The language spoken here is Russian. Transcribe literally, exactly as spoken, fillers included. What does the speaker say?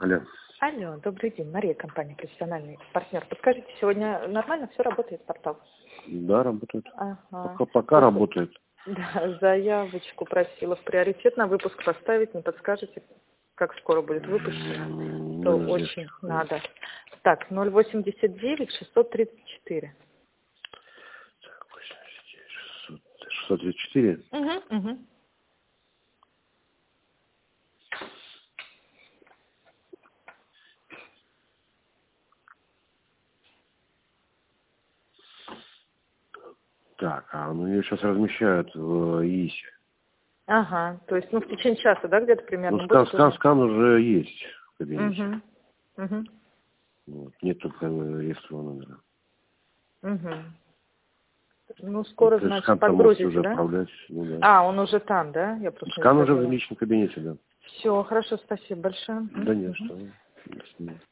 Алло. Алло, добрый день. Мария, компания «Профессиональный партнер». Подскажите, сегодня нормально все работает, портал? Да, работает. Ага. Пока, пока работает. Да, заявочку просила в приоритет на выпуск поставить. Не подскажете, как скоро будет выпущено? То Ну, очень надо. Так, ноль восемьдесят девять шестьсот тридцать четыре. шестьсот тридцать четыре? Угу, угу. Так, а ну ее сейчас размещают в ИИСе. Ага, то есть, ну, в течение часа, да, где-то примерно? Ну, скан, будет скан, уже? скан уже есть в кабинете. Угу, угу. Вот. Нет только реестрового номера. Угу. Ну, скоро, То есть значит, скан там можете подгрузите, уже да? отправлять. Ну, да. А, он уже там, да? Я просто не Скан уже в заходила. личном кабинете, да. Все, хорошо, спасибо большое. Да нет, Мгм. что.